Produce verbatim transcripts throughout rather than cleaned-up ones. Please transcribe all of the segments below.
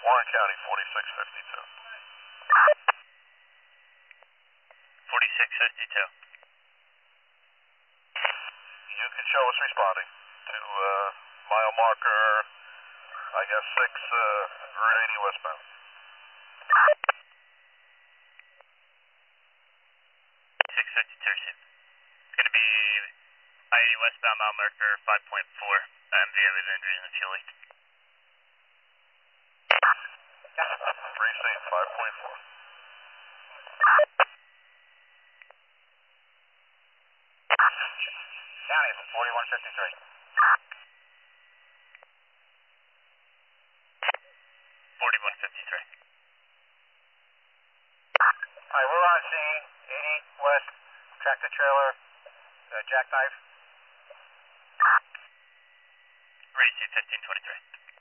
Warren County, forty-six fifty-two. forty-six fifty-two. You can show us responding to uh, mile marker, I guess, six, uh, Route eighty westbound. six fifty-two, it's going to be I eighty westbound, mile marker five point four, M V A with injuries and fuel leak. Receive five point four. County, forty-one fifty-three. forty-one fifty-three. Alright, we're on scene, eighty west, tractor trailer, uh, jackknife. Receive fifteen twenty-three.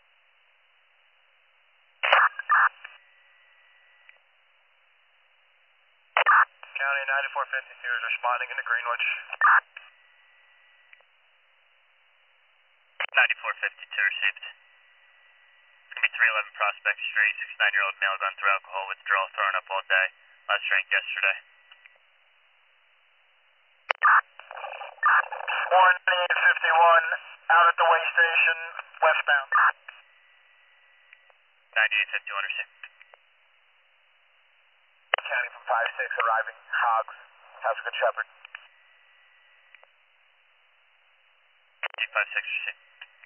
County ninety-four fifty-two is responding into Greenwich. ninety-four fifty-two received. It's going to be three eleven Prospect Street, sixty-nine-year-old male gone through alcohol withdrawal, throwing up all day. Last drank yesterday. Warren eight fifty-one, out at the way station, westbound. ninety-eight fifty-one received. County from five six arriving, Hogs, House of Good Shepherd. eight five six received.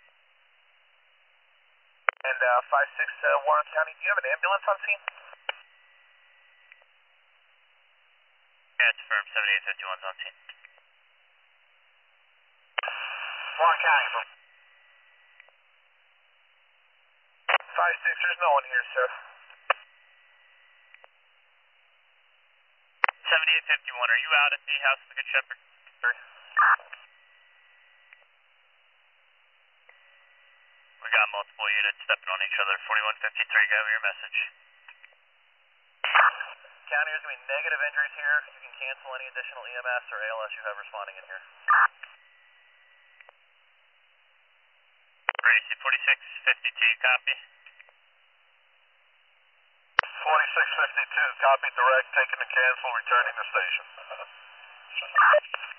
And uh, five six uh, Warren County, do you have an ambulance on scene? Yeah, it's firm. seventy-eight fifty-one's on scene. Warren County from five six, there's no one here, sir. seventy-eight fifty-one, are you out at the House of the Good Shepherd? We got multiple units stepping on each other. forty-one fifty-three, go over your message. County, there's going to be negative injuries here. You can cancel any additional E M S or A L S you have responding in here. Gracie, forty-six fifty-two, copy. forty-six fifty-two, copy direct, taking the cancel, returning to station.